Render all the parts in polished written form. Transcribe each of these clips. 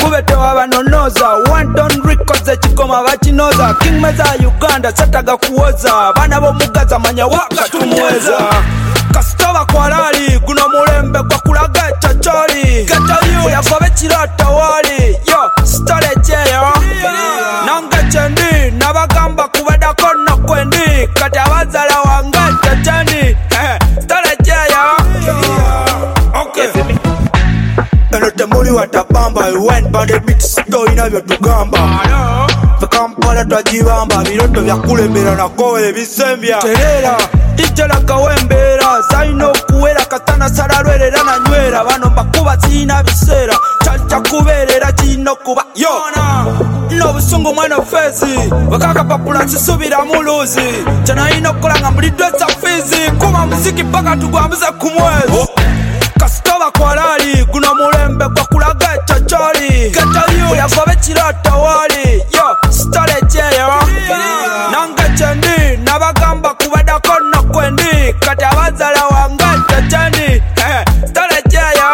kube tewabanonoza Wanton Records ekikoma bakinoza King Meza Uganda sataga kuwoza Bana bomugaza manya waka tumweza Kasitoba kwa lali guno mulembe kwa kulaga chachori Geta yu yagobe chirata wali Yo, stole jeyo Nanga chendi Nabagamba kubeda kono kwendi Kati abazala wanga chachani Stole jeyo Okay Enote muri watabamba We went by the beat Sto inavyo tugamba Vikampala twajibamba Miroto vya kulembera na kowe visembia Terera Ijala kawembera Zaino kuwera katana sararwerera na nywera Bano mbakuba zina bisera Chacha kuberera chino kuba Yona No busungu mwena fezi Wakaka papula sisubira muluzi Chana ino kulanga mlidweza fizi Kuma muziki paka tuguambuze kumwezi Kasitoba kwa lali Guna mulembe kwa kulaga chachori Geta yu yagobe chirata wali Yo, stole jeyo Nanga chendi Nabagamba kubeda kono kwendi Kati abazala wanga chachani Stole jeyo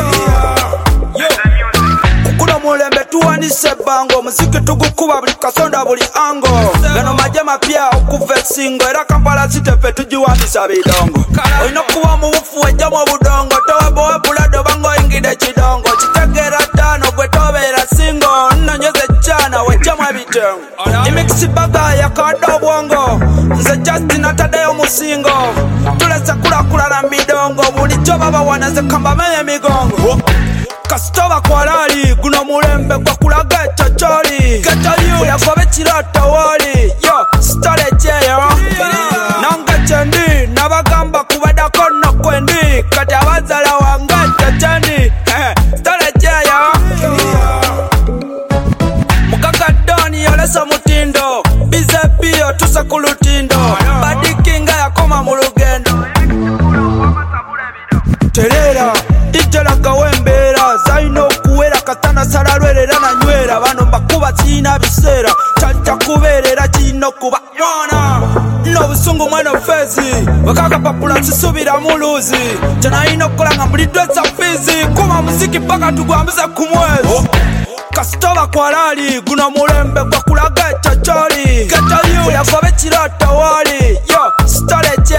Kukuna mulembe tuwanise bango Muziki tugukuba buli kasonda buli ango Gano majema pia okuve singo Era Kampala sitefe tujiwandisa bidongo Oino kuwa mubufu wejamu budongo Towe bulado bango ingide chidongo Chitegera tano gwe tobera singo Nnonyeze chana wejamu bidongo Imixi baga ya kada bwongo Nze Justin atadeyo musingo Tulese kula na bidongo Buli choba bawana ze kamba meye migongo Kasitoba kwa lali Guno mulembe kwa kulaga chachori Geta yu yagobe chirata wali Yo, stole jeyo Nanga chendi Nabagamba kubeda kono kwendi Kati abazala wanga chachani Stole jeyo Mukaka doni yolesa mutindo Bize piyo tusa kulutindo Badi kinga yakoma mulugendo Terera Ijala kawembera Zaino kuwera katana sararwerera na nywera Bano mbakuba zina bisera Chacha kuberera chino kuba Yona No busungu mwena fezi Wakaka papula sisubira muluzi Chana ino kulanga mlidweza fizi Kuma muziki paka tuguambuze kumwezi Kasitoba kwa lali Guna mulembe kwa kulaga chachori Geta yu yagobe chirata wali Yo, stole jeyo